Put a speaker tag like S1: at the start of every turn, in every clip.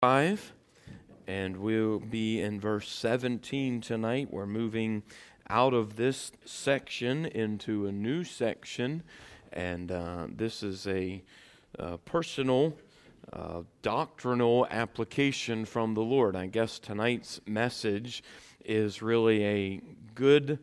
S1: 5, and we'll be in verse 17 tonight. We're moving out of this section into a new section, and this is a personal doctrinal application from the Lord. I guess tonight's message is really a good,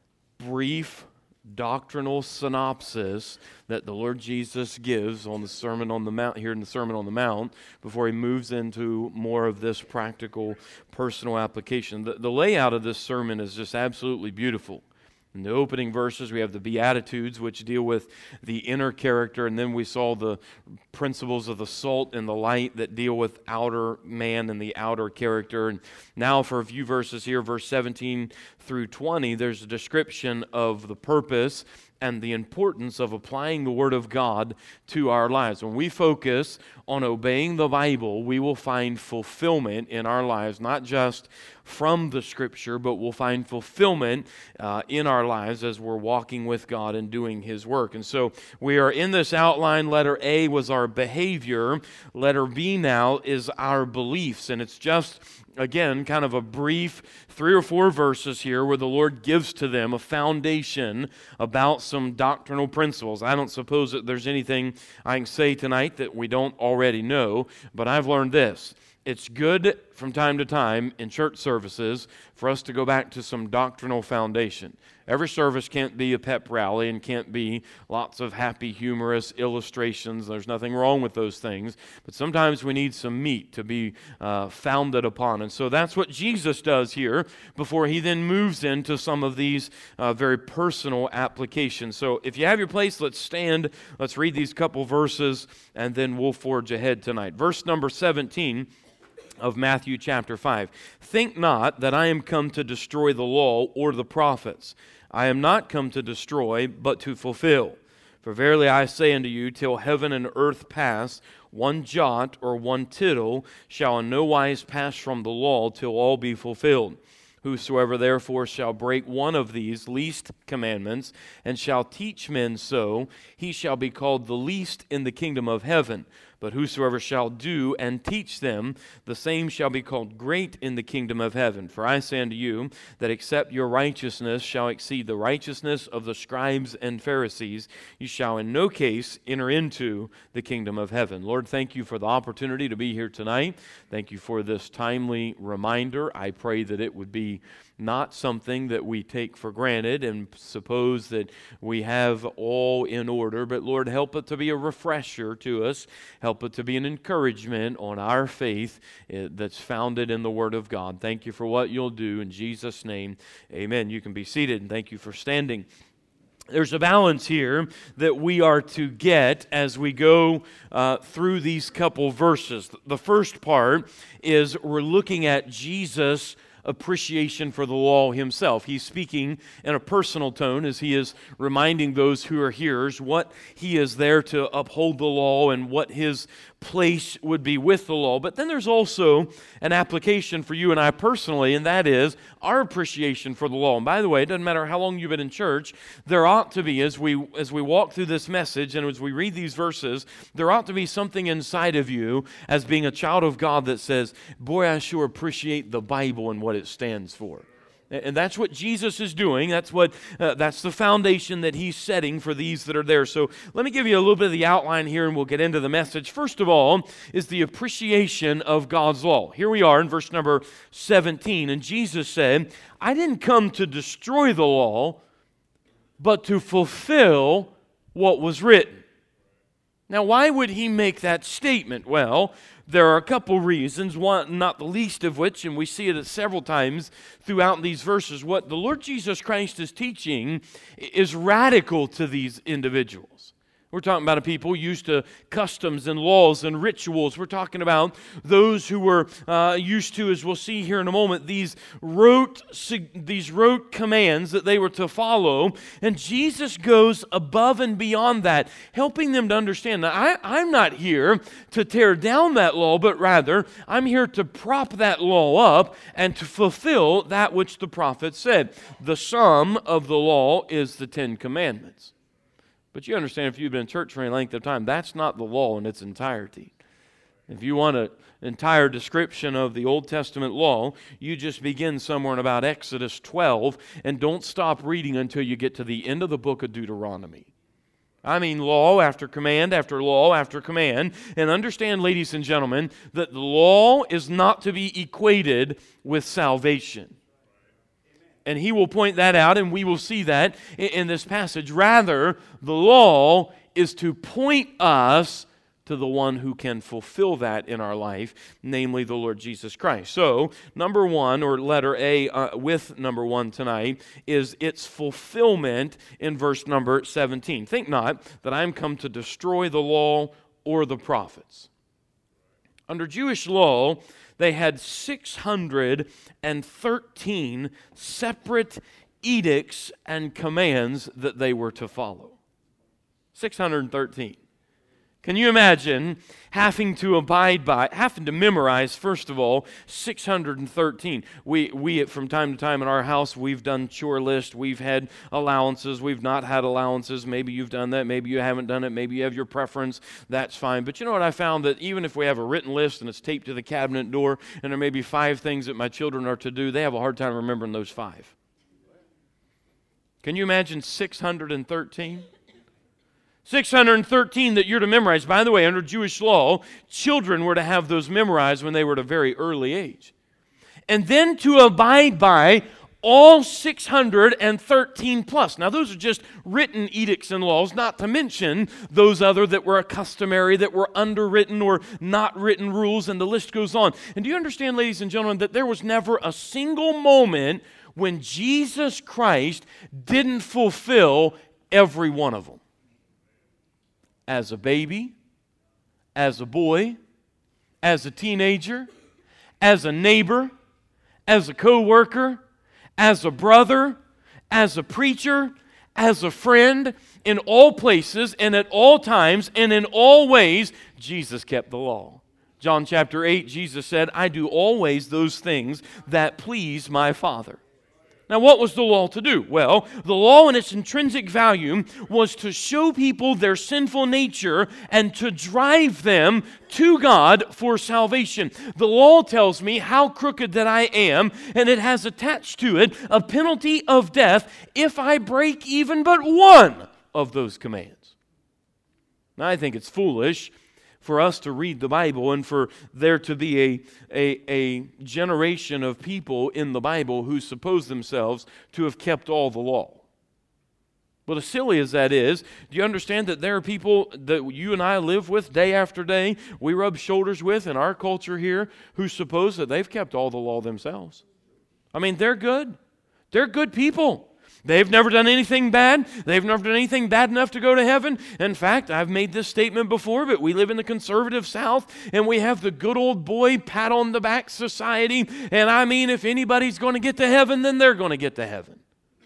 S1: brief doctrinal synopsis that the Lord Jesus gives on the Sermon on the Mount, here in the Sermon on the Mount, before he moves into more of this practical, personal application. The layout of this sermon is just absolutely beautiful. In the opening verses, we have the Beatitudes, which deal with the inner character, and then we saw the principles of the salt and the light that deal with outer man and the outer character. And now for a few verses here, verse 17 through 20, there's a description of the purpose and the importance of applying the Word of God to our lives. When we focus on obeying the Bible, we will find fulfillment in our lives, not just from the Scripture, but we'll find fulfillment in our lives as we're walking with God and doing His work. And so we are in this outline. Letter A was our behavior. Letter B now is our beliefs. And it's just, again, kind of a brief 3 or 4 verses here where the Lord gives to them a foundation about some doctrinal principles. I don't suppose that there's anything I can say tonight that we don't already know, but I've learned this. It's good from time to time in church services for us to go back to some doctrinal foundation. Every service can't be a pep rally and can't be lots of happy, humorous illustrations. There's nothing wrong with those things. But sometimes we need some meat to be founded upon. And so that's what Jesus does here before he then moves into some of these very personal applications. So if you have your place, let's stand. Let's read these couple verses, and then we'll forge ahead tonight. Verse number 17 of Matthew chapter 5. Think not that I am come to destroy the law or the prophets. I am not come to destroy, but to fulfill. For verily I say unto you, till heaven and earth pass, one jot or one tittle shall in no wise pass from the law till all be fulfilled. Whosoever therefore shall break one of these least commandments, and shall teach men so, he shall be called the least in the kingdom of heaven. But whosoever shall do and teach them, the same shall be called great in the kingdom of heaven. For I say unto you, that except your righteousness shall exceed the righteousness of the scribes and Pharisees, you shall in no case enter into the kingdom of heaven. Lord, thank you for the opportunity to be here tonight. Thank you for this timely reminder. I pray that it would be not something that we take for granted and suppose that we have all in order, but Lord, help it to be a refresher to us. Help it to be an encouragement on our faith that's founded in the Word of God. Thank you for what you'll do. In Jesus' name, amen. You can be seated, and thank you for standing. There's a balance here that we are to get as we go through these couple verses. The first part is we're looking at Jesus' appreciation for the law himself. He's speaking in a personal tone as he is reminding those who are hearers what he is there to uphold the law and what his place would be with the law. But then there's also an application for you and I personally, and that is our appreciation for the law. And by the way, it doesn't matter how long you've been in church, there ought to be, as we walk through this message and as we read these verses, there ought to be something inside of you as being a child of God that says, boy, I sure appreciate the Bible and what it stands for. And that's what Jesus is doing. That's the foundation that he's setting for these that are there. So let me give you a little bit of the outline here and we'll get into the message. First of all is the appreciation of God's law. Here we are in verse number 17. And Jesus said, I didn't come to destroy the law, but to fulfill what was written. Now, why would he make that statement? Well, there are a couple reasons, one not the least of which, and we see it several times throughout these verses, what the Lord Jesus Christ is teaching is radical to these individuals. We're talking about a people used to customs and laws and rituals. We're talking about those who were used to, as we'll see here in a moment, these rote commands that they were to follow. And Jesus goes above and beyond that, helping them to understand that I'm not here to tear down that law, but rather I'm here to prop that law up and to fulfill that which the prophet said. The sum of the law is the 10 Commandments. But you understand, if you've been in church for any length of time, that's not the law in its entirety. If you want an entire description of the Old Testament law, you just begin somewhere in about Exodus 12 and don't stop reading until you get to the end of the book of Deuteronomy. I mean, law after command after law after command. And understand, ladies and gentlemen, that the law is not to be equated with salvation. And he will point that out, and we will see that in this passage. Rather, the law is to point us to the one who can fulfill that in our life, namely the Lord Jesus Christ. So, number one, or letter A with number one tonight, is its fulfillment in verse number 17. Think not that I am come to destroy the law or the prophets. Under Jewish law, they had 613 separate edicts and commands that they were to follow. 613. Can you imagine having to memorize, first of all, 613? We from time to time in our house, we've done chore lists, we've had allowances, we've not had allowances. Maybe you've done that, maybe you haven't done it, maybe you have your preference, that's fine. But you know what I found? That even if we have a written list and it's taped to the cabinet door, and there may be 5 things that my children are to do, they have a hard time remembering those 5. Can you imagine 613? 613 that you're to memorize. By the way, under Jewish law, children were to have those memorized when they were at a very early age. And then to abide by all 613 plus. Now, those are just written edicts and laws, not to mention those other that were customary, that were underwritten or not written rules, and the list goes on. And do you understand, ladies and gentlemen, that there was never a single moment when Jesus Christ didn't fulfill every one of them? As a baby, as a boy, as a teenager, as a neighbor, as a co-worker, as a brother, as a preacher, as a friend, in all places and at all times and in all ways, Jesus kept the law. John chapter 8, Jesus said, I do always those things that please my Father. Now, what was the law to do? Well, the law in its intrinsic value was to show people their sinful nature and to drive them to God for salvation. The law tells me how crooked that I am, and it has attached to it a penalty of death if I break even but one of those commands. Now, I think it's foolish for us to read the Bible and for there to be a generation of people in the Bible who suppose themselves to have kept all the law. But as silly as that is, do you understand that there are people that you and I live with day after day, we rub shoulders with in our culture here, who suppose that they've kept all the law themselves? I mean, they're good. They're good people. They've never done anything bad. They've never done anything bad enough to go to heaven. In fact, I've made this statement before, but we live in the conservative South, and we have the good old boy pat on the back society. And I mean, if anybody's going to get to heaven, then they're going to get to heaven.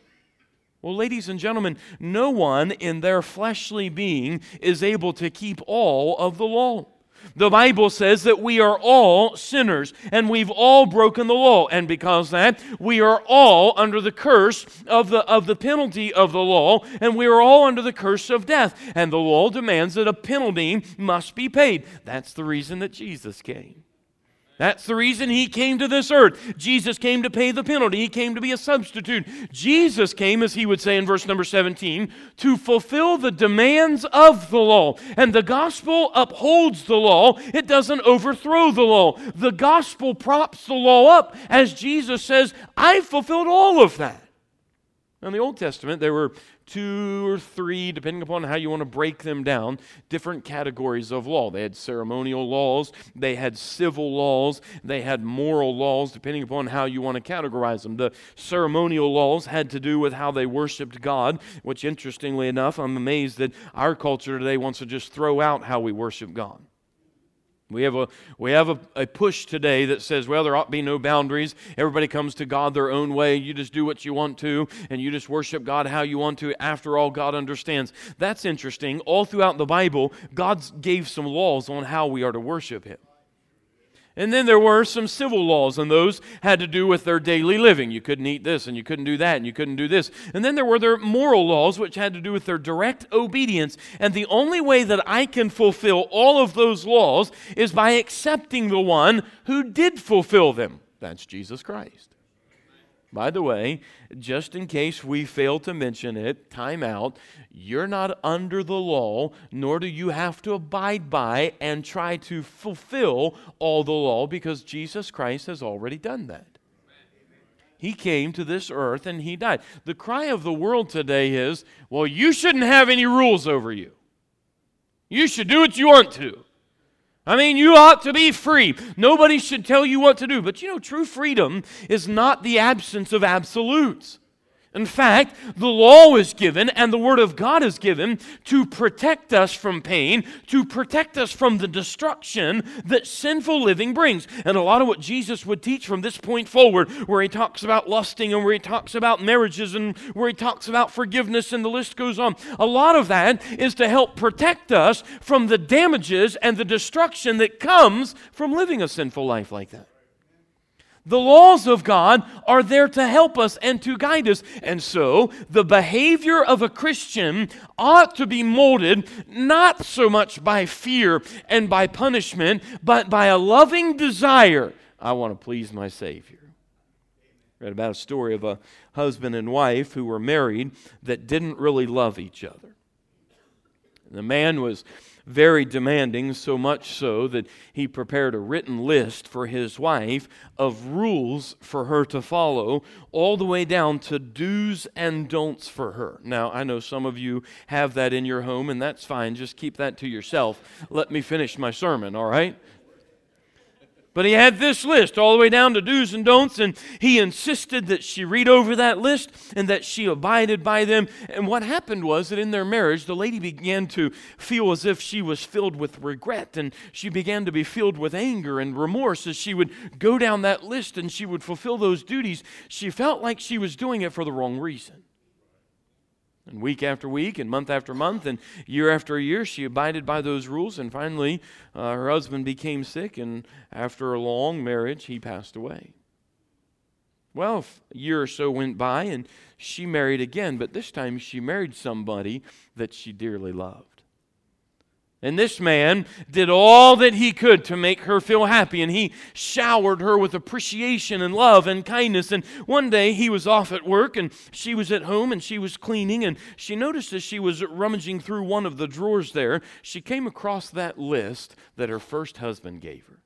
S1: Well, ladies and gentlemen, no one in their fleshly being is able to keep all of the law. The Bible says that we are all sinners and we've all broken the law. And because of that, we are all under the curse of the penalty of the law, and we are all under the curse of death. And the law demands that a penalty must be paid. That's the reason that Jesus came. That's the reason He came to this earth. Jesus came to pay the penalty. He came to be a substitute. Jesus came, as He would say in verse number 17, to fulfill the demands of the law. And the gospel upholds the law. It doesn't overthrow the law. The gospel props the law up, as Jesus says, I've fulfilled all of that. In the Old Testament, there were 2 or 3, depending upon how you want to break them down, different categories of law. They had ceremonial laws, they had civil laws, they had moral laws, depending upon how you want to categorize them. The ceremonial laws had to do with how they worshiped God, which, interestingly enough, I'm amazed that our culture today wants to just throw out how we worship God. We have a push today that says, well, there ought to be no boundaries. Everybody comes to God their own way. You just do what you want to, and you just worship God how you want to. After all, God understands. That's interesting. All throughout the Bible, God gave some laws on how we are to worship Him. And then there were some civil laws, and those had to do with their daily living. You couldn't eat this, and you couldn't do that, and you couldn't do this. And then there were their moral laws, which had to do with their direct obedience. And the only way that I can fulfill all of those laws is by accepting the one who did fulfill them. That's Jesus Christ. By the way, just in case we fail to mention it, time out, you're not under the law, nor do you have to abide by and try to fulfill all the law, because Jesus Christ has already done that. He came to this earth and He died. The cry of the world today is, well, you shouldn't have any rules over you. You should do what you want to. I mean, you ought to be free. Nobody should tell you what to do. But you know, true freedom is not the absence of absolutes. In fact, the law is given and the Word of God is given to protect us from pain, to protect us from the destruction that sinful living brings. And a lot of what Jesus would teach from this point forward, where He talks about lusting and where He talks about marriages and where He talks about forgiveness and the list goes on, a lot of that is to help protect us from the damages and the destruction that comes from living a sinful life like that. The laws of God are there to help us and to guide us. And so, the behavior of a Christian ought to be molded not so much by fear and by punishment, but by a loving desire. I want to please my Savior. I read about a story of a husband and wife who were married that didn't really love each other. The man was very demanding, so much so that he prepared a written list for his wife of rules for her to follow, all the way down to do's and don'ts for her. Now, I know some of you have that in your home, and that's fine. Just keep that to yourself. Let me finish my sermon, all right? But he had this list all the way down to do's and don'ts, and he insisted that she read over that list and that she abided by them. And what happened was that in their marriage, the lady began to feel as if she was filled with regret, and she began to be filled with anger and remorse as she would go down that list and she would fulfill those duties. She felt like she was doing it for the wrong reason. And week after week and month after month and year after year, she abided by those rules. And finally, her husband became sick, and after a long marriage, he passed away. Well, a year or so went by, and she married again. But this time, she married somebody that she dearly loved. And this man did all that he could to make her feel happy, and he showered her with appreciation and love and kindness. And one day he was off at work, and she was at home, and she was cleaning, and she noticed as she was rummaging through one of the drawers there, she came across that list that her first husband gave her.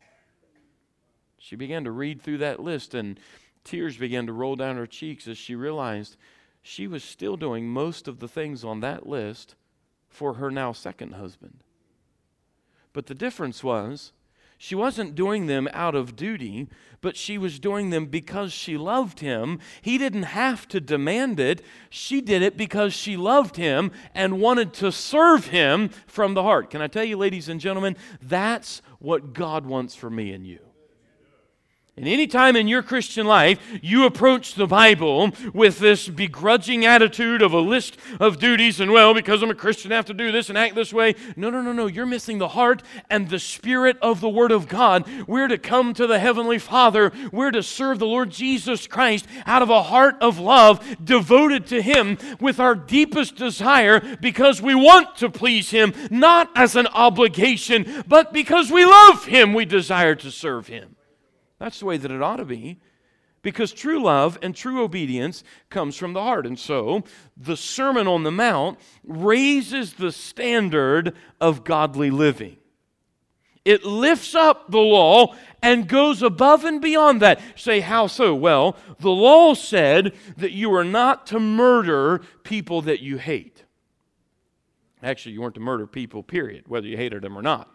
S1: She began to read through that list, and tears began to roll down her cheeks as she realized she was still doing most of the things on that list for her now second husband. But the difference was, she wasn't doing them out of duty, but she was doing them because she loved him. He didn't have to demand it. She did it because she loved him and wanted to serve him from the heart. Can I tell you, ladies and gentlemen, that's what God wants for me and you. And any time in your Christian life you approach the Bible with this begrudging attitude of a list of duties and, well, because I'm a Christian, I have to do this and act this way. No. You're missing the heart and the spirit of the Word of God. We're to come to the Heavenly Father. We're to serve the Lord Jesus Christ out of a heart of love devoted to Him with our deepest desire, because we want to please Him, not as an obligation, but because we love Him, we desire to serve Him. That's the way that it ought to be, because true love and true obedience comes from the heart. And so, the Sermon on the Mount raises the standard of godly living. It lifts up the law and goes above and beyond that. Say, how so? Well, the law said that you are not to murder people that you hate. Actually, you weren't to murder people, period, whether you hated them or not.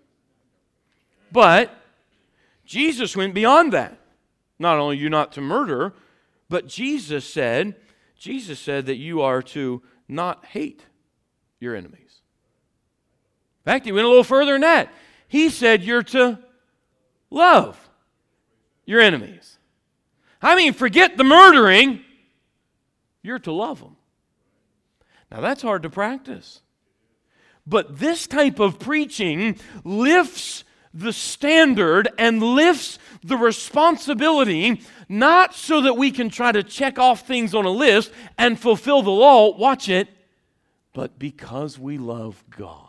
S1: But Jesus went beyond that. Not only are you not to murder, but Jesus said that you are to not hate your enemies. In fact, He went a little further than that. He said you're to love your enemies. I mean, forget the murdering. You're to love them. Now, that's hard to practice. But this type of preaching lifts the standard and lifts the responsibility, not so that we can try to check off things on a list and fulfill the law, watch it, but because we love God.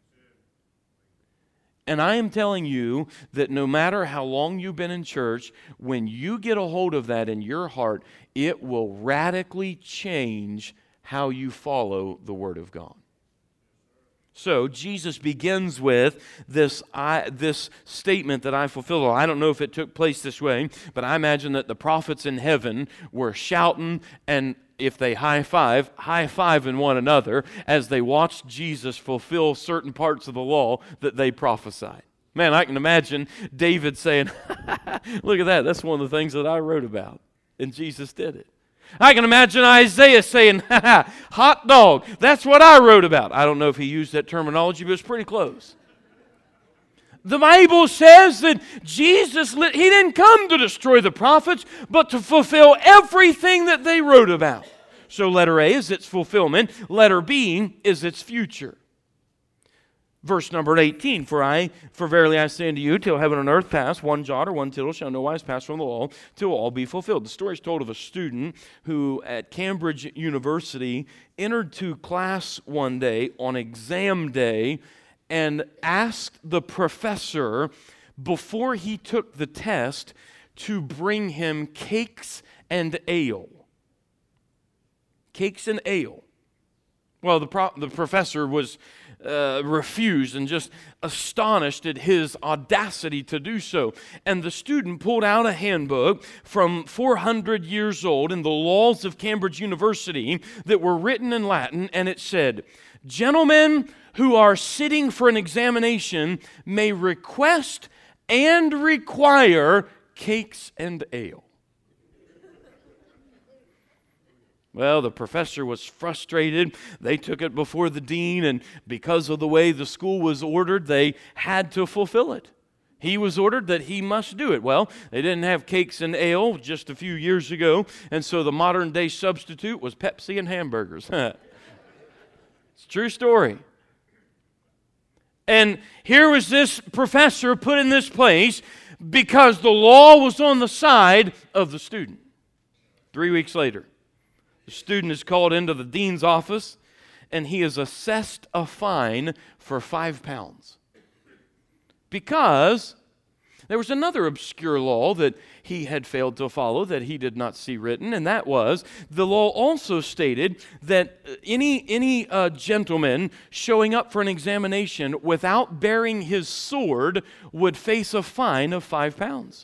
S1: And I am telling you that no matter how long you've been in church, when you get a hold of that in your heart, it will radically change how you follow the Word of God. So Jesus begins with this statement that I fulfill. I don't know if it took place this way, but I imagine that the prophets in heaven were shouting, and if they high-fiving one another as they watched Jesus fulfill certain parts of the law that they prophesied. Man, I can imagine David saying, look at that, that's one of the things that I wrote about, and Jesus did it. I can imagine Isaiah saying, hot dog, that's what I wrote about. I don't know if he used that terminology, but it's pretty close. The Bible says that Jesus, he didn't come to destroy the prophets, but to fulfill everything that they wrote about. So letter A is its fulfillment. Letter B is its future. Verse number 18, For verily I say unto you, till heaven and earth pass, one jot or one tittle shall no wise pass from the law, till all be fulfilled. The story is told of a student who at Cambridge University entered to class one day on exam day and asked the professor before he took the test to bring him cakes and ale. Cakes and ale. Well, the professor was refused and just astonished at his audacity to do so. And the student pulled out a handbook from 400 years old in the laws of Cambridge University that were written in Latin, and it said, "Gentlemen who are sitting for an examination may request and require cakes and ale." Well, the professor was frustrated. They took it before the dean, and because of the way the school was ordered, they had to fulfill it. He was ordered that he must do it. Well, they didn't have cakes and ale just a few years ago, and so the modern day substitute was Pepsi and hamburgers. It's a true story. And here was this professor put in this place because the law was on the side of the student. 3 weeks later, the student is called into the dean's office, and he is assessed a fine for £5. Because there was another obscure law that he had failed to follow, that he did not see written, and that was, the law also stated that any gentleman showing up for an examination without bearing his sword would face a fine of £5.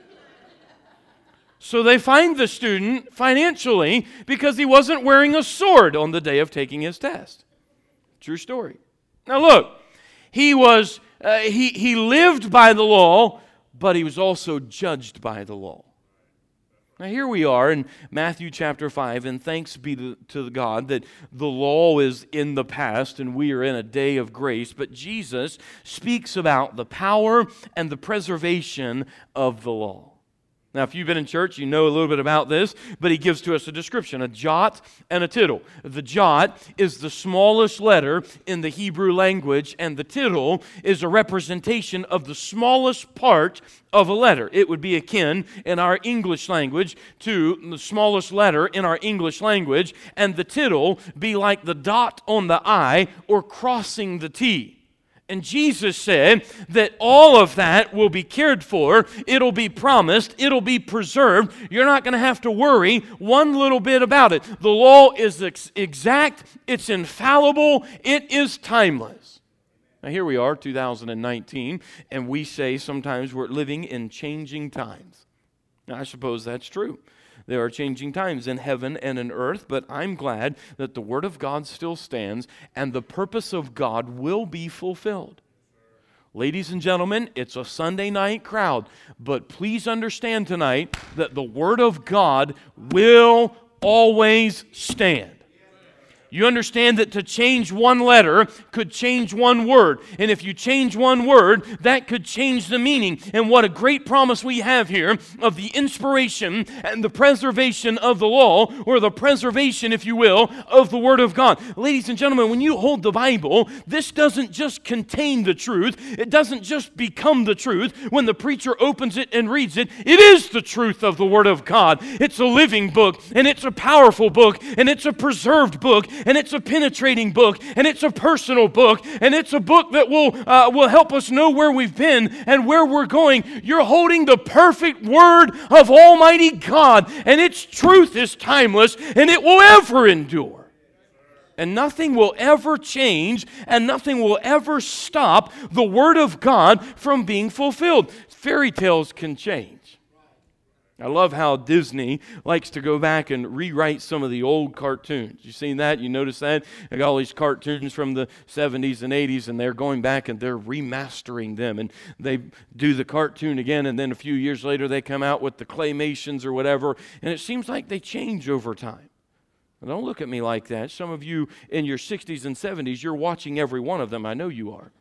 S1: So they fined the student financially because he wasn't wearing a sword on the day of taking his test. True story. Now look, he lived by the law, but he was also judged by the law. Now here we are in Matthew chapter 5, and thanks be to God that the law is in the past and we are in a day of grace, but Jesus speaks about the power and the preservation of the law. Now, if you've been in church, you know a little bit about this, but he gives to us a description, a jot and a tittle. The jot is the smallest letter in the Hebrew language, and the tittle is a representation of the smallest part of a letter. It would be akin in our English language to the smallest letter in our English language, and the tittle be like the dot on the I or crossing the T. And Jesus said that all of that will be cared for, it'll be promised, it'll be preserved. You're not going to have to worry one little bit about it. The law is exact, it's infallible, it is timeless. Now here we are, 2019, and we say sometimes we're living in changing times. Now I suppose that's true. There are changing times in heaven and in earth, but I'm glad that the Word of God still stands and the purpose of God will be fulfilled. Ladies and gentlemen, it's a Sunday night crowd, but please understand tonight that the Word of God will always stand. You understand that to change one letter could change one word. And if you change one word, that could change the meaning. And what a great promise we have here of the inspiration and the preservation of the law, or the preservation, if you will, of the Word of God. Ladies and gentlemen, when you hold the Bible, this doesn't just contain the truth. It doesn't just become the truth. When the preacher opens it and reads it, it is the truth of the Word of God. It's a living book, and it's a powerful book, and it's a preserved book, and it's a penetrating book, and it's a personal book, and it's a book that will help us know where we've been and where we're going. You're holding the perfect Word of Almighty God, and its truth is timeless, and it will ever endure. And nothing will ever change, and nothing will ever stop the Word of God from being fulfilled. Fairy tales can change. I love how Disney likes to go back and rewrite some of the old cartoons. You seen that? You notice that? They got all these cartoons from the 70s and 80s, and they're going back and they're remastering them. And they do the cartoon again, and then a few years later they come out with the claymations or whatever. And it seems like they change over time. Now, don't look at me like that. Some of you in your 60s and 70s, you're watching every one of them. I know you are.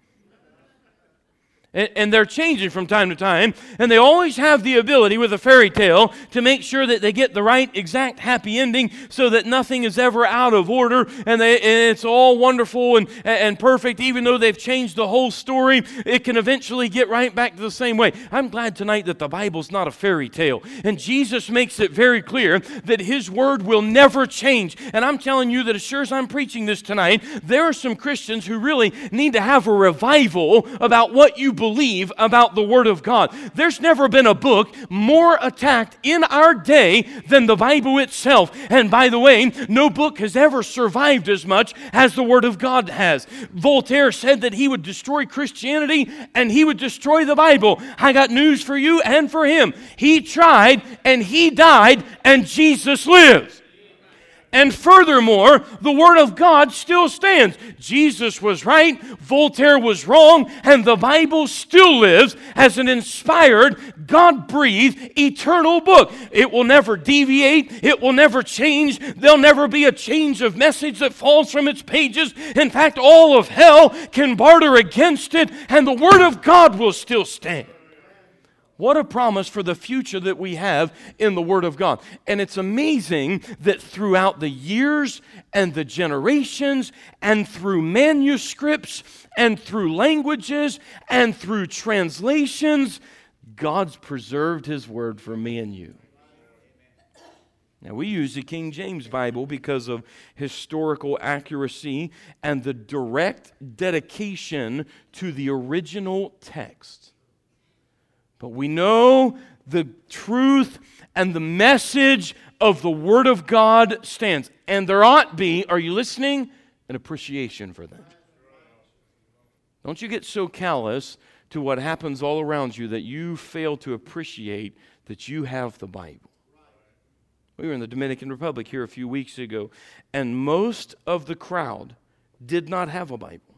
S1: And they're changing from time to time, and they always have the ability with a fairy tale to make sure that they get the right exact happy ending so that nothing is ever out of order, and it's all wonderful and perfect. Even though they've changed the whole story, it can eventually get right back to the same way. I'm glad tonight that the Bible's not a fairy tale, and Jesus makes it very clear that His Word will never change. And I'm telling you that as sure as I'm preaching this tonight, there are some Christians who really need to have a revival about what you believe about the Word of God. There's never been a book more attacked in our day than the Bible itself. And by the way, no book has ever survived as much as the Word of God has. Voltaire said that he would destroy Christianity and he would destroy the Bible. I got news for you and for him. He tried and he died, and Jesus lives. And furthermore, the Word of God still stands. Jesus was right, Voltaire was wrong, and the Bible still lives as an inspired, God-breathed, eternal book. It will never deviate. It will never change. There'll never be a change of message that falls from its pages. In fact, all of hell can barter against it, and the Word of God will still stand. What a promise for the future that we have in the Word of God. And it's amazing that throughout the years and the generations and through manuscripts and through languages and through translations, God's preserved His Word for me and you. Now, we use the King James Bible because of historical accuracy and the direct dedication to the original text. But we know the truth and the message of the Word of God stands. And there ought be, are you listening? An appreciation for that. Don't you get so callous to what happens all around you that you fail to appreciate that you have the Bible. We were in the Dominican Republic here a few weeks ago, and most of the crowd did not have a Bible.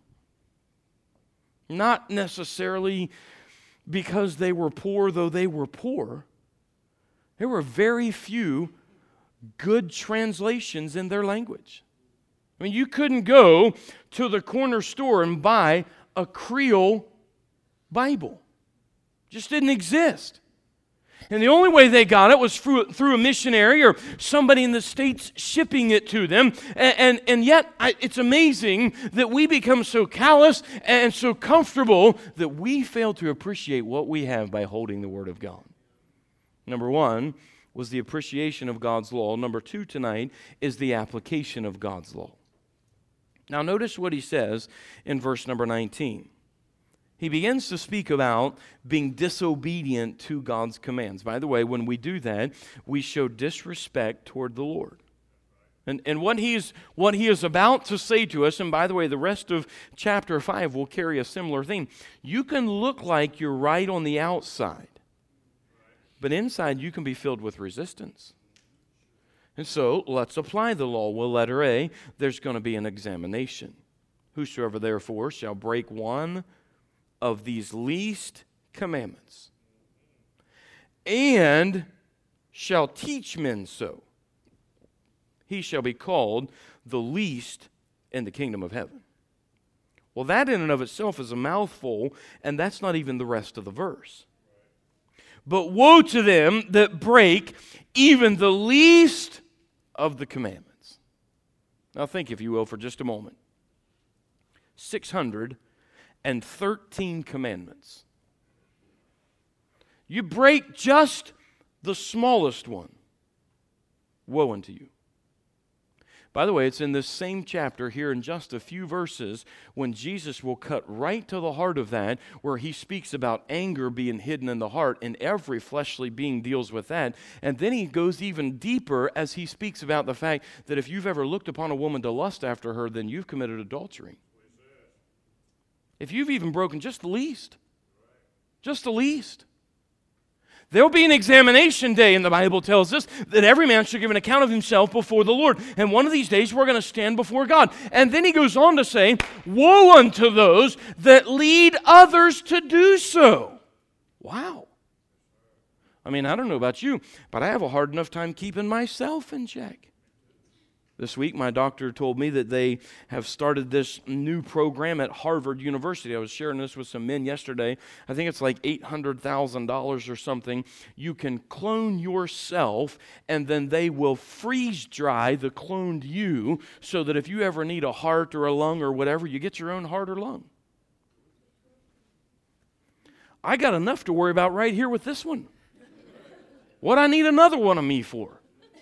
S1: Not necessarily because they were poor, though they were poor. There were very few good translations in their language. I mean, you couldn't go to the corner store and buy a Creole Bible. It just didn't exist. And the only way they got it was through a missionary or somebody in the States shipping it to them. And yet, it's amazing that we become so callous and so comfortable that we fail to appreciate what we have by holding the Word of God. Number one was the appreciation of God's law. Number two tonight is the application of God's law. Now notice what he says in verse number 19. He begins to speak about being disobedient to God's commands. By the way, when we do that, we show disrespect toward the Lord. And what he is about to say to us, and by the way, the rest of chapter 5 will carry a similar theme. You can look like you're right on the outside, but inside you can be filled with resistance. And so, let's apply the law. Well, letter A, there's going to be an examination. Whosoever therefore shall break one of these least commandments, and shall teach men so. he shall be called the least in the kingdom of heaven. Well, that in and of itself is a mouthful, and that's not even the rest of the verse. But woe to them that break even the least of the commandments. Now think, if you will, for just a moment. 613 commandments. You break just the smallest one. Woe unto you. By the way, it's in this same chapter here in just a few verses when Jesus will cut right to the heart of that, where he speaks about anger being hidden in the heart, and every fleshly being deals with that. And then he goes even deeper as he speaks about the fact that if you've ever looked upon a woman to lust after her, then you've committed adultery. If you've even broken just the least, there'll be an examination day, and the Bible tells us that every man should give an account of himself before the Lord. And one of these days, we're going to stand before God. And then he goes on to say, woe unto those that lead others to do so. Wow. I mean, I don't know about you, but I have a hard enough time keeping myself in check. This week, my doctor told me that they have started this new program at Harvard University. I was sharing this with some men yesterday. I think it's like $800,000 or something. You can clone yourself, and then they will freeze dry the cloned you so that if you ever need a heart or a lung or whatever, you get your own heart or lung. I got enough to worry about right here with this one. What I need another one of me for?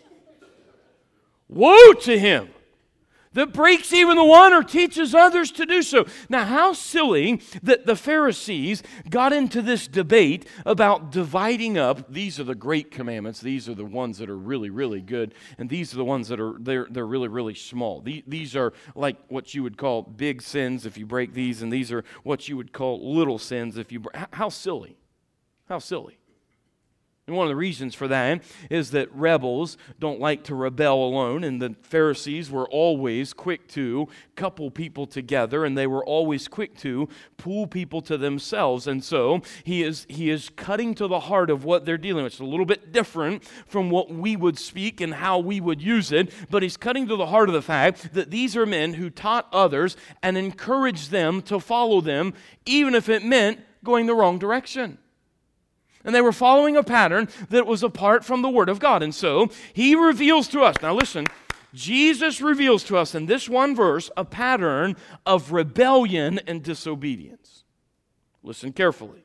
S1: Woe to him that breaks even the one or teaches others to do so. Now, how silly that the Pharisees got into this debate about dividing up. These are the great commandments. These are the ones that are really, really good. And these are the ones that are they're really, really small. These are like what you would call big sins if you break these. And these are what you would call little sins if you break. How silly. How silly. And one of the reasons for that is that rebels don't like to rebel alone, and the Pharisees were always quick to couple people together, and they were always quick to pull people to themselves. And so he is cutting to the heart of what they're dealing with. It's a little bit different from what we would speak and how we would use it, but he's cutting to the heart of the fact that these are men who taught others and encouraged them to follow them, even if it meant going the wrong direction. And they were following a pattern that was apart from the Word of God. And so he reveals to us, now listen, Jesus reveals to us in this one verse a pattern of rebellion and disobedience. Listen carefully.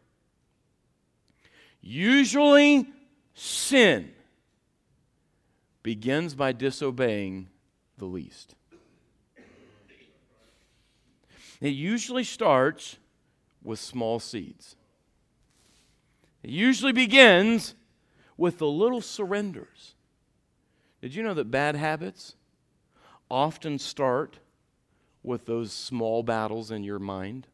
S1: Usually sin begins by disobeying the least. It usually starts with small seeds. It usually begins with the little surrenders. Did you know that bad habits often start with those small battles in your mind?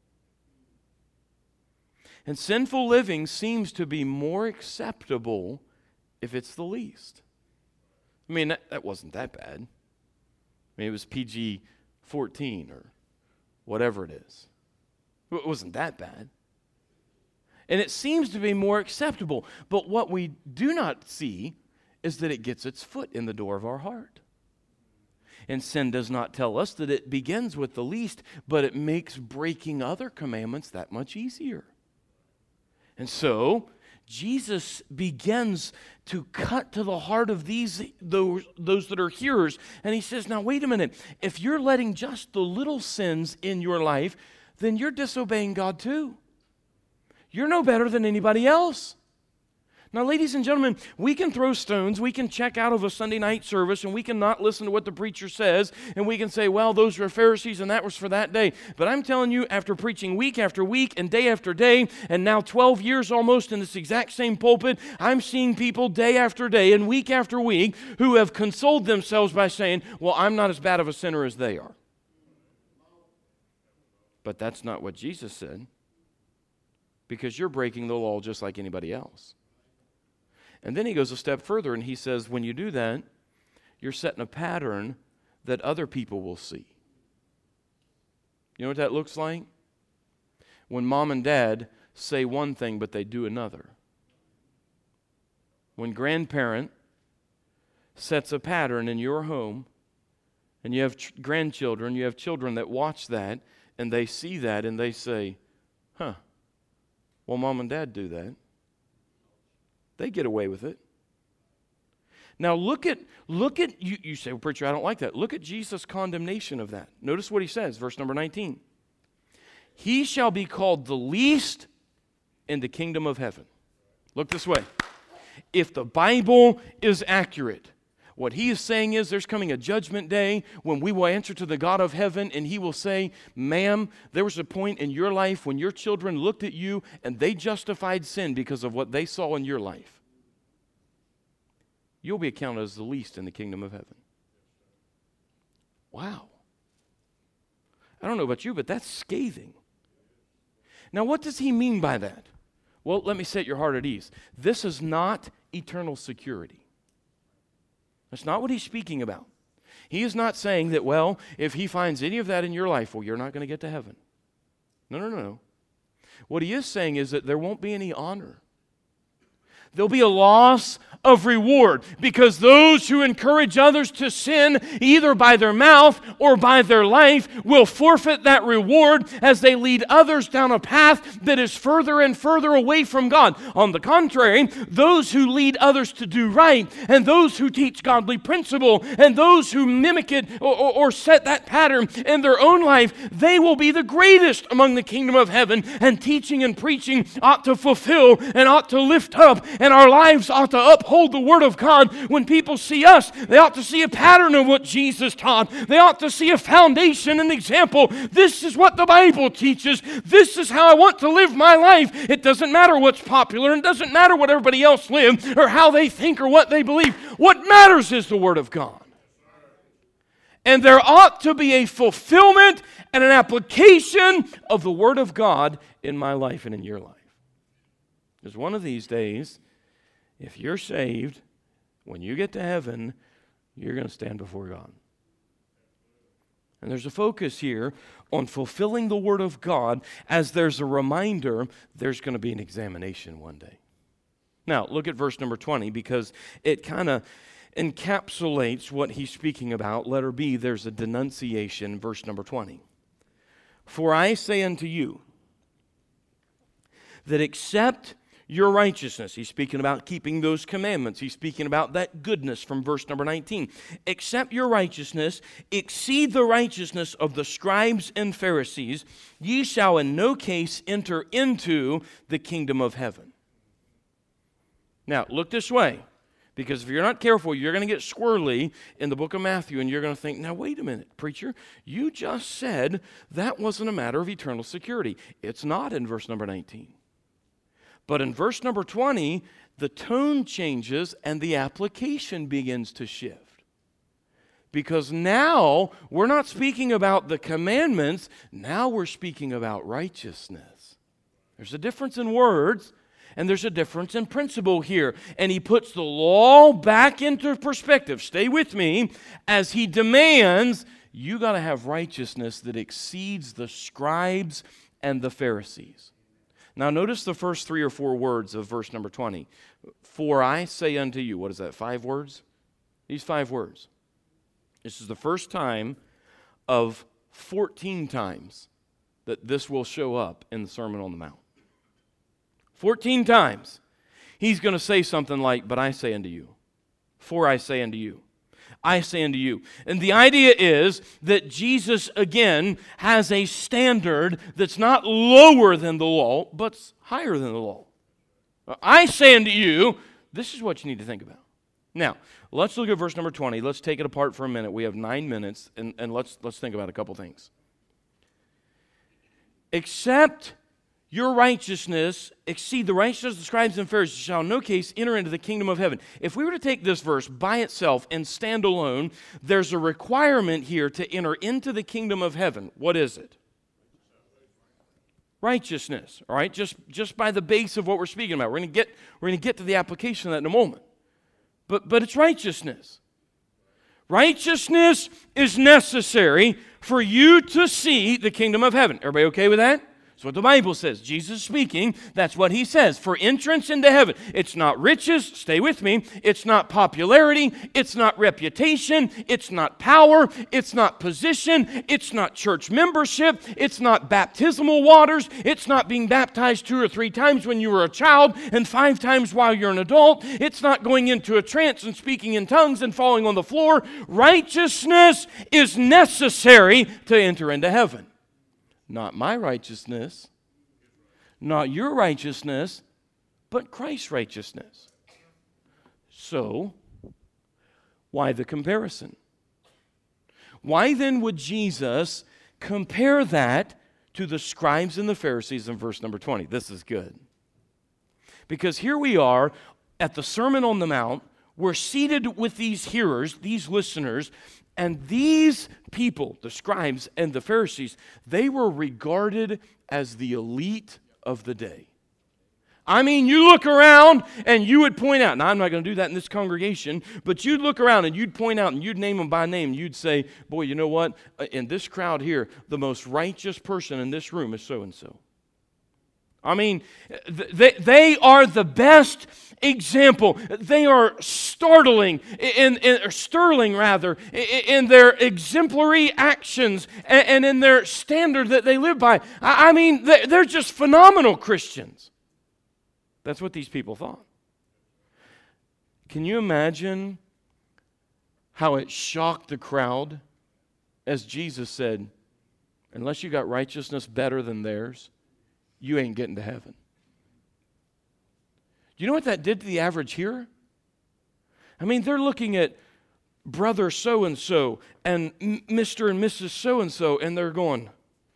S1: And sinful living seems to be more acceptable if it's the least. I mean, that wasn't that bad. I mean, it was PG-14 or whatever it is. It wasn't that bad. And it seems to be more acceptable. But what we do not see is that it gets its foot in the door of our heart. And sin does not tell us that it begins with the least, but it makes breaking other commandments that much easier. And so, Jesus begins to cut to the heart of those that are hearers. And he says, now wait a minute. If you're letting just the little sins in your life, then you're disobeying God too. You're no better than anybody else. Now, ladies and gentlemen, we can throw stones, we can check out of a Sunday night service, and we can not listen to what the preacher says, and we can say, well, those were Pharisees, and that was for that day. But I'm telling you, after preaching week after week and day after day, and now 12 years almost in this exact same pulpit, I'm seeing people day after day and week after week who have consoled themselves by saying, well, I'm not as bad of a sinner as they are. But that's not what Jesus said. Because you're breaking the law just like anybody else. And then he goes a step further and he says, when you do that, you're setting a pattern that other people will see. You know what that looks like? When mom and dad say one thing but they do another. When grandparent sets a pattern in your home, and you have grandchildren, you have children that watch that, and they see that, and they say, well, Mom and Dad do that. They get away with it. Now look at you say, well, preacher, I don't like that. Look at Jesus' condemnation of that. Notice what he says, verse number 19. He shall be called the least in the kingdom of heaven. Look this way. If the Bible is accurate, what he is saying is there's coming a judgment day when we will answer to the God of heaven, and he will say, ma'am, there was a point in your life when your children looked at you and they justified sin because of what they saw in your life. You'll be accounted as the least in the kingdom of heaven. Wow. I don't know about you, but that's scathing. Now, what does he mean by that? Well, let me set your heart at ease. This is not eternal security. That's not what he's speaking about. He is not saying that, well, if he finds any of that in your life, well, you're not going to get to heaven. No. What he is saying is that there won't be any honor. There'll be a loss of reward, because those who encourage others to sin, either by their mouth or by their life, will forfeit that reward as they lead others down a path that is further and further away from God. On the contrary, those who lead others to do right, and those who teach godly principle, and those who mimic it or set that pattern in their own life, they will be the greatest among the kingdom of heaven. And teaching and preaching ought to fulfill and ought to lift up, and our lives ought to uphold the Word of God. When people see us, they ought to see a pattern of what Jesus taught. They ought to see a foundation, an example. This is what the Bible teaches. This is how I want to live my life. It doesn't matter what's popular. It doesn't matter what everybody else lives or how they think or what they believe. What matters is the Word of God. And there ought to be a fulfillment and an application of the Word of God in my life and in your life. Because one of these days, if you're saved, when you get to heaven, you're going to stand before God. And there's a focus here on fulfilling the Word of God, as there's a reminder there's going to be an examination one day. Now, look at verse number 20, because it kind of encapsulates what he's speaking about. Letter B, there's a denunciation, verse number 20. For I say unto you, that except your righteousness, he's speaking about keeping those commandments. He's speaking about that goodness from verse number 19. Except your righteousness exceed the righteousness of the scribes and Pharisees, ye shall in no case enter into the kingdom of heaven. Now, look this way, because if you're not careful, you're going to get squirrely in the book of Matthew, and you're going to think, now wait a minute, preacher, you just said that wasn't a matter of eternal security. It's not in verse number 19. But in verse number 20, the tone changes and the application begins to shift. Because now we're not speaking about the commandments, now we're speaking about righteousness. There's a difference in words, and there's a difference in principle here. And he puts the law back into perspective. Stay with me. As he demands, you got to have righteousness that exceeds the scribes and the Pharisees. Now notice the first 3 or 4 words of verse number 20. For I say unto you, what is that, 5 words? These 5 words. This is the first time of 14 times that this will show up in the Sermon on the Mount. 14 times. He's going to say something like, but I say unto you. For I say unto you. I say unto you. And the idea is that Jesus, again, has a standard that's not lower than the law, but higher than the law. I say unto you, this is what you need to think about. Now, let's look at verse number 20. Let's take it apart for a minute. We have 9 minutes, and let's think about a couple things. Except your righteousness exceed the righteousness of the scribes and Pharisees, shall in no case enter into the kingdom of heaven. If we were to take this verse by itself and stand alone, there's a requirement here to enter into the kingdom of heaven. What is it? Righteousness. All right, just by the base of what we're speaking about. We're going to get to the application of that in a moment. But it's righteousness. Righteousness is necessary for you to see the kingdom of heaven. Everybody okay with that? That's what the Bible says. Jesus speaking, that's what he says. For entrance into heaven. It's not riches, stay with me. It's not popularity. It's not reputation. It's not power. It's not position. It's not church membership. It's not baptismal waters. It's not being baptized 2 or 3 times when you were a child and 5 times while you're an adult. It's not going into a trance and speaking in tongues and falling on the floor. Righteousness is necessary to enter into heaven. Not my righteousness, not your righteousness, but Christ's righteousness. So, why the comparison? Why then would Jesus compare that to the scribes and the Pharisees in verse number 20? This is good. Because here we are at the Sermon on the Mount. We're seated with these hearers, these listeners, and these people, the scribes and the Pharisees, they were regarded as the elite of the day. I mean, you look around and you would point out, now I'm not going to do that in this congregation, but you'd look around and you'd point out and you'd name them by name. You'd say, boy, you know what? In this crowd here, the most righteous person in this room is so-and-so. I mean, they are the best example. They are sterling in their exemplary actions and in their standard that they live by. I mean, they're just phenomenal Christians. That's what these people thought. Can you imagine how it shocked the crowd as Jesus said, unless you got righteousness better than theirs, you ain't getting to heaven. You know what that did to the average hearer? I mean, they're looking at brother so-and-so and Mr. and Mrs. so-and-so, and they're going,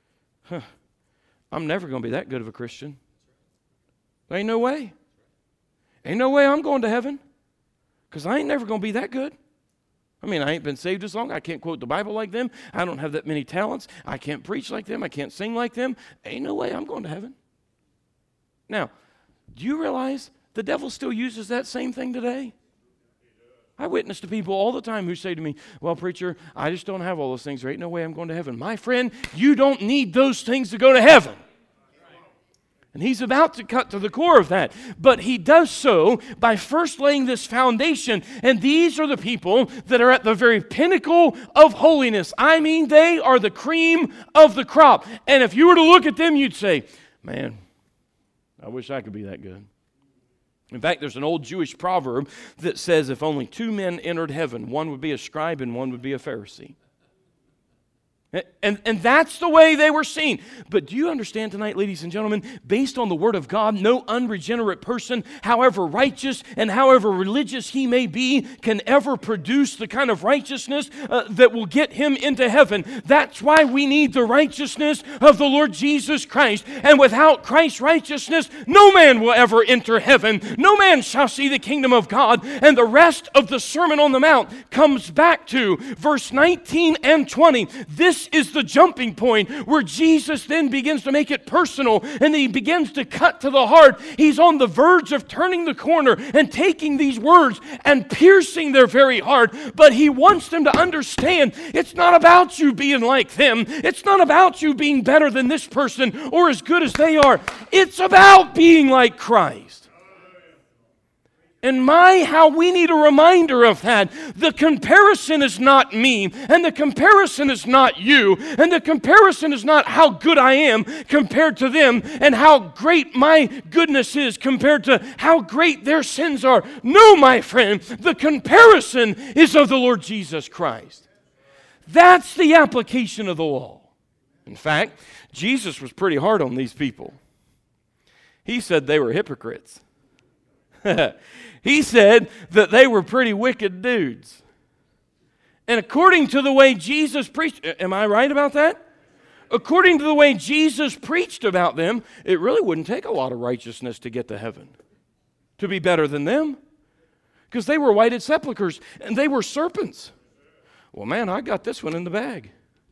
S1: I'm never going to be that good of a Christian. There ain't no way. Ain't no way I'm going to heaven, because I ain't never going to be that good. I mean, I ain't been saved as long. I can't quote the Bible like them. I don't have that many talents. I can't preach like them. I can't sing like them. Ain't no way I'm going to heaven. Now, do you realize the devil still uses that same thing today? I witness to people all the time who say to me, well, preacher, I just don't have all those things. There ain't no way I'm going to heaven. My friend, you don't need those things to go to heaven. And he's about to cut to the core of that. But he does so by first laying this foundation. And these are the people that are at the very pinnacle of holiness. I mean, they are the cream of the crop. And if you were to look at them, you'd say, man, I wish I could be that good. In fact, there's an old Jewish proverb that says if only 2 men entered heaven, one would be a scribe and one would be a Pharisee. And that's the way they were seen. But do you understand tonight, ladies and gentlemen, based on the Word of God, no unregenerate person, however righteous and however religious he may be, can ever produce the kind of righteousness that will get him into heaven. That's why we need the righteousness of the Lord Jesus Christ. And without Christ's righteousness, no man will ever enter heaven. No man shall see the kingdom of God. And the rest of the Sermon on the Mount comes back to verse 19 and 20. This is the jumping point where Jesus then begins to make it personal, and he begins to cut to the heart. He's on the verge of turning the corner and taking these words and piercing their very heart, but he wants them to understand it's not about you being like them. It's not about you being better than this person or as good as they are. It's about being like Christ. And how we need a reminder of that. The comparison is not me, and the comparison is not you, and the comparison is not how good I am compared to them, and how great my goodness is compared to how great their sins are. No, my friend, the comparison is of the Lord Jesus Christ. That's the application of the law. In fact, Jesus was pretty hard on these people. He said they were hypocrites. He said that they were pretty wicked dudes. And according to the way Jesus preached, am I right about that? According to the way Jesus preached about them, it really wouldn't take a lot of righteousness to get to heaven, to be better than them. Because they were whited sepulchres and they were serpents. Well, man, I got this one in the bag.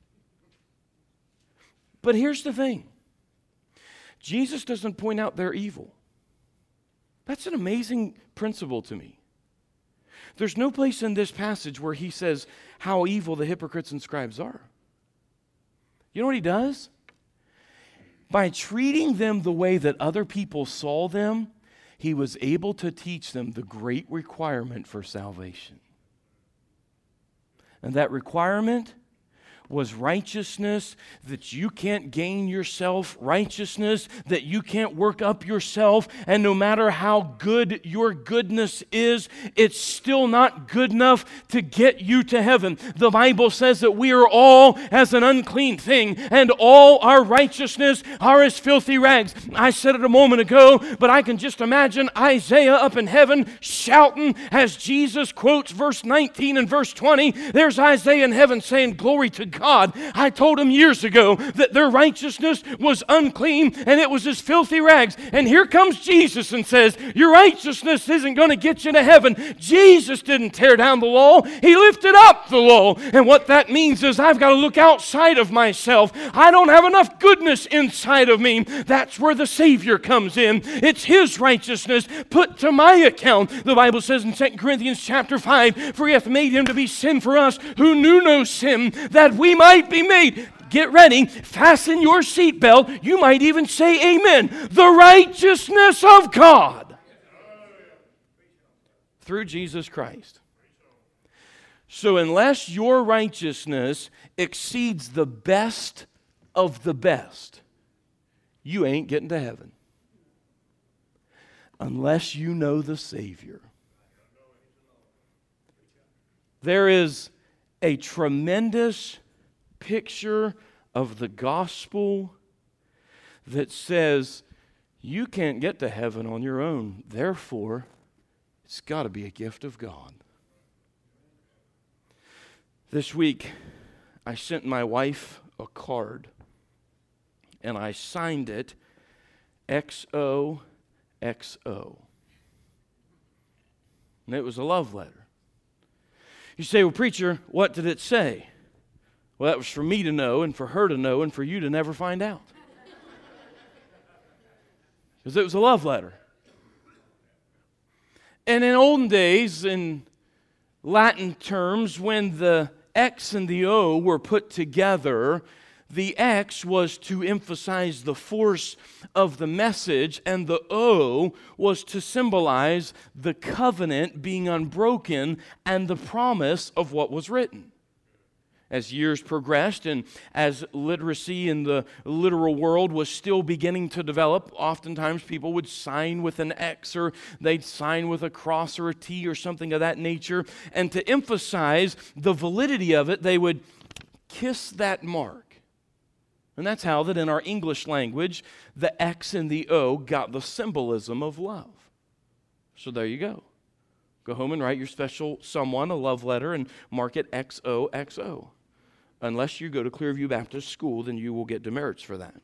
S1: But here's the thing. Jesus doesn't point out their evil. That's an amazing principle to me. There's no place in this passage where he says how evil the hypocrites and scribes are. You know what he does?
S2: By treating them the way that other people saw them, he was able to teach them the great requirement for salvation. And that requirement was righteousness that you can't gain yourself, righteousness that you can't work up yourself, and no matter how good your goodness is, it's still not good enough to get you to heaven. The Bible says that we are all as an unclean thing, and all our righteousness are as filthy rags. I said it a moment ago, but I can just imagine Isaiah up in heaven shouting as Jesus quotes verse 19 and verse 20. There's Isaiah in heaven saying, "Glory to God. I told them years ago that their righteousness was unclean and it was as filthy rags." And here comes Jesus and says, your righteousness isn't going to get you to heaven. Jesus didn't tear down the law. He lifted up the law. And what that means is I've got to look outside of myself. I don't have enough goodness inside of me. That's where the Savior comes in. It's His righteousness put to my account. The Bible says in 2 Corinthians chapter 5, "For He hath made Him to be sin for us who knew no sin, that we might be made." Get ready, fasten your seatbelt. You might even say amen. The righteousness of God through Jesus Christ. So unless your righteousness exceeds the best of the best, you ain't getting to heaven. Unless you know the Savior. There is a tremendous picture of the gospel that says you can't get to heaven on your own. Therefore, it's got to be a gift of God. This week, I sent my wife a card, and I signed it XOXO. And it was a love letter. You say, "Well, preacher, what did it say?" Well, that was for me to know and for her to know and for you to never find out. Because it was a love letter. And in olden days, in Latin terms, when the X and the O were put together, the X was to emphasize the force of the message, and the O was to symbolize the covenant being unbroken and the promise of what was written. As years progressed and as literacy in the literal world was still beginning to develop, oftentimes people would sign with an X or they'd sign with a cross or a T or something of that nature. And to emphasize the validity of it, they would kiss that mark. And that's how that in our English language, the X and the O got the symbolism of love. So there you go. Go home and write your special someone a love letter and mark it XOXO. Unless you go to Clearview Baptist School, then you will get demerits for that.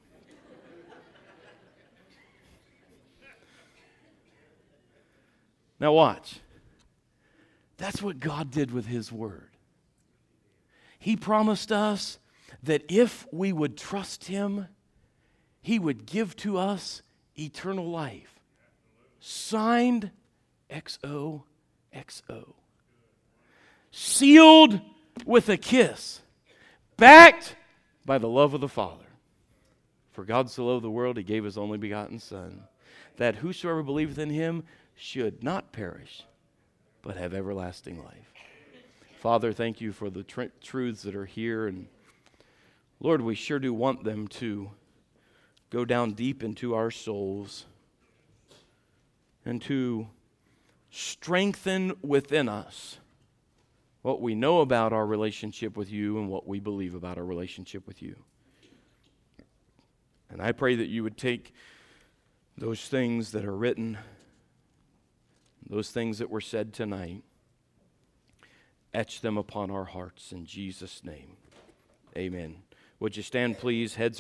S2: Now watch. That's what God did with His Word. He promised us that if we would trust Him, He would give to us eternal life. Signed XOXO. Sealed with a kiss. Backed by the love of the Father. For God so loved the world, He gave His only begotten Son, that whosoever believeth in Him should not perish, but have everlasting life. Father, thank You for the truths that are here. And Lord, we sure do want them to go down deep into our souls and to strengthen within us what we know about our relationship with You and what we believe about our relationship with You. And I pray that You would take those things that are written, those things that were said tonight, etch them upon our hearts in Jesus' name. Amen. Would you stand, please? Heads